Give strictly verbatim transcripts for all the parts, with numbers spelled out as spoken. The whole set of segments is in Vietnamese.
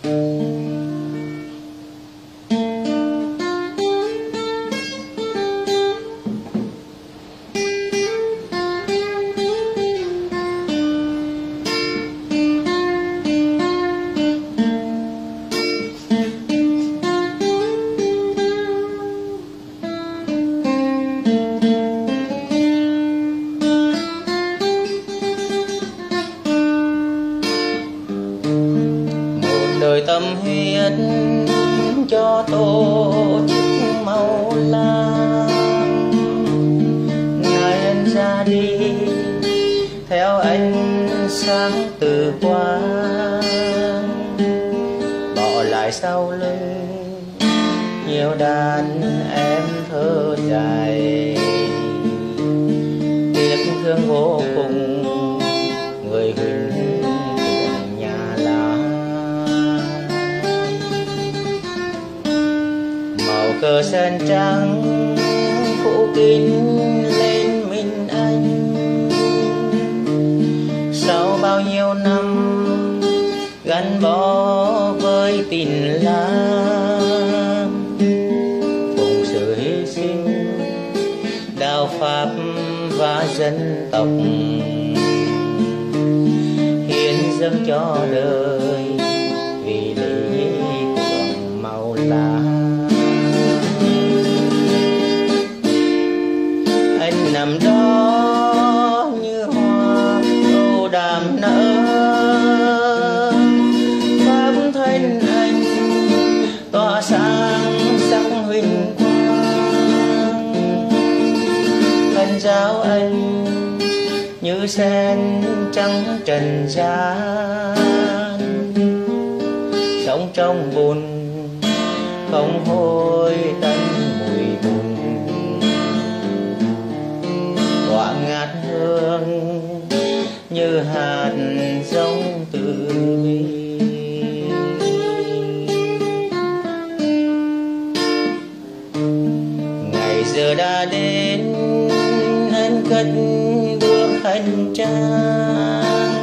đời tâm huyết cho tô chiếc màu lam. Nay anh ra đi theo ánh sáng từ quang, bỏ lại sau lưng nhiều đàn em thơ dài. Tiếc thương vô cùng người huynh của nhà lá. Màu cờ sen trắng phủ kín lên mình anh. Sau bao nhiêu năm gắn bó với tình lam, cùng sự hy sinh đạo pháp và dân tộc, hiến dâng cho đời vì lý tưởng màu lá. Anh nằm đó như hoa âu đàm nở, pháp thân anh tỏa sáng sắc huỳnh quang. Thân giáo anh như sen trắng trần gian, sống trong bùn không hôi tanh mùi bùn. Tỏa ngát hương như hạt giống từ bi. Ngày giờ đã đến anh cất bước hành trang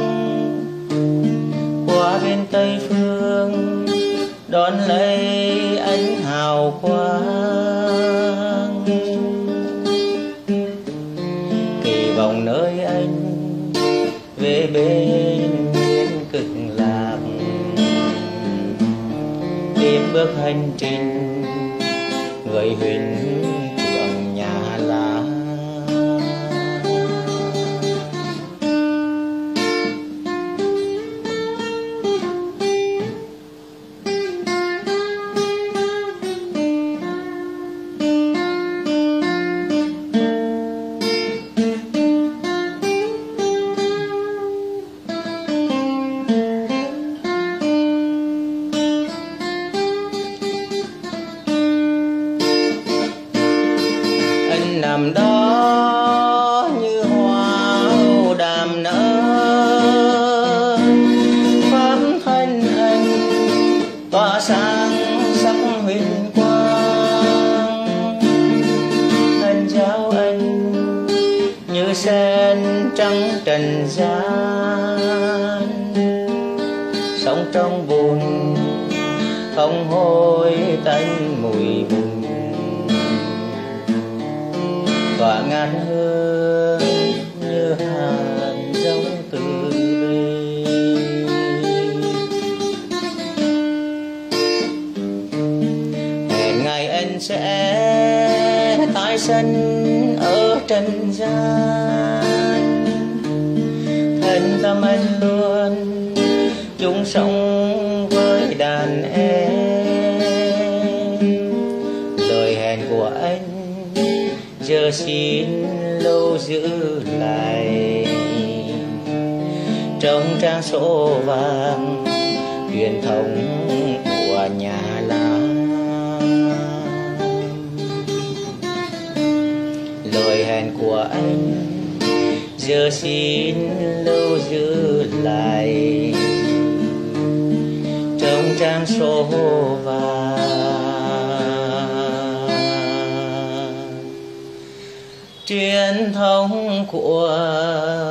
qua bên Tây phương, đón lấy ánh hào quang. Kỳ vọng nơi anh về bên miền cực lạc, tiếp bước hành trình người huynh của nhà lá. Nằm đó như hoa âu đàm nở, pháp thân anh tỏa sáng sắc huỳnh quang. Thân giáo anh như sen trắng trần gian, sống trong bùn không hôi tanh mùi bùn. Tỏa ngát hương như hạt giống từ bi. Hẹn ngày anh sẽ tái sân ở trần gian, thân tâm anh luôn chung sống với đàn em. Lời hẹn của anh giờ xin lâu giữ lại trong trang số vàng truyền thống của nhà lá. Lời hẹn của anh giờ xin lâu giữ lại trong trang số vàng truyền thống của